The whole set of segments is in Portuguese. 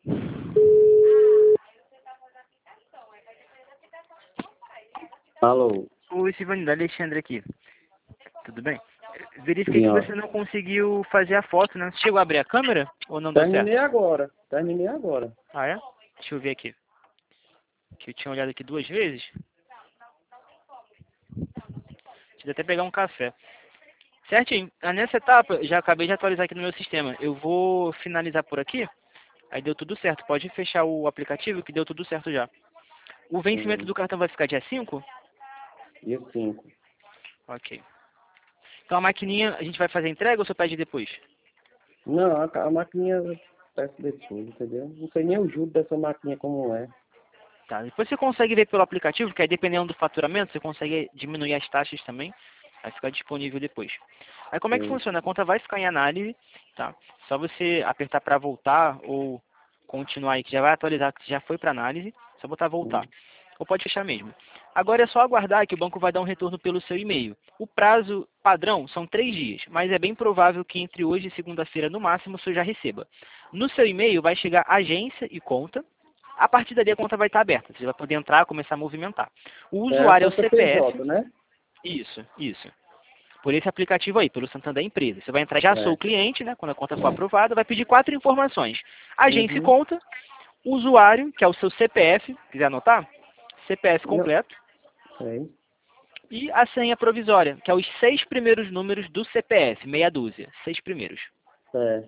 Alô? Oi, Silvani, Alexandre aqui. Tudo bem? Verifiquei que Sim, ó. você não conseguiu fazer a foto, né? Você chegou a abrir a câmera ou não deu certo? Terminei agora. Terminei agora. Ah, é? Deixa eu ver aqui. Que eu tinha olhado aqui 2 vezes. Deixa eu até pegar um café. Certinho. Nessa etapa, já acabei de atualizar aqui no meu sistema. Eu vou finalizar por aqui. Aí deu tudo certo. Pode fechar o aplicativo que deu tudo certo já. O vencimento Sim. do cartão vai ficar dia 5? Dia 5. Ok. Então a maquininha, a gente vai fazer a entrega ou você pede depois? Não, a maquininha eu peço depois, entendeu? Não sei nem o juro dessa maquininha como é. Tá. Depois você consegue ver pelo aplicativo, que aí dependendo do faturamento, você consegue diminuir as taxas também. Vai ficar disponível depois. Aí como é que Sim. funciona? A conta vai ficar em análise, tá? Só você apertar para voltar ou continuar aí, que já vai atualizar, que já foi para análise. Só botar voltar. Sim. Ou pode fechar mesmo. Agora é só aguardar que o banco vai dar um retorno pelo seu e-mail. O prazo padrão são 3 dias, mas é bem provável que entre hoje e segunda-feira, no máximo, você já receba. No seu e-mail vai chegar agência e conta. A partir dali a conta vai estar aberta. Você vai poder entrar, começar a movimentar. O É a usuário é o conta CPF. PJ, né? Isso, isso. Por esse aplicativo aí, pelo Santander Empresa. Você vai entrar, já sou o É. cliente, né? Quando a conta for aprovada, vai pedir 4 informações. Agência e Uhum. conta, usuário, que é o seu CPF, quiser anotar? CPF Não. completo. Sei. E a senha provisória, que é os 6 primeiros números do CPF, meia dúzia. 6 primeiros. É.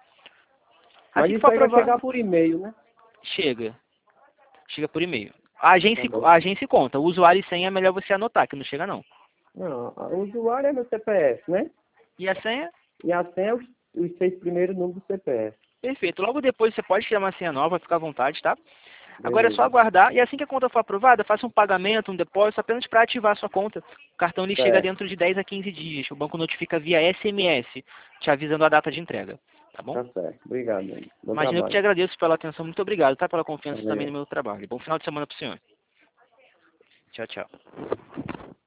Mas Assim que isso for aí vai aprovado, chegar por e-mail, né? chega. Chega por e-mail. Tá bom. A agência e conta. O usuário e senha é melhor você anotar, que não chega não. Não, o usuário é meu CPF, né? E a senha? E a senha é os 6 primeiros números do CPF. Perfeito. Logo depois você pode criar uma senha nova, fica à vontade, tá? Agora é só Beleza. aguardar e assim que a conta for aprovada, faça um pagamento, um depósito apenas para ativar a sua conta. O cartão lhe chega Certo. dentro de 10 a 15 dias. O banco notifica via SMS, te avisando a data de entrega. Tá bom? Tá certo. Obrigado, amigo. Bom Imagina que te trabalho. agradeço pela atenção. Muito obrigado, tá? Pela confiança também no Valeu. meu trabalho. Bom final de semana pro senhor. Tchau, tchau.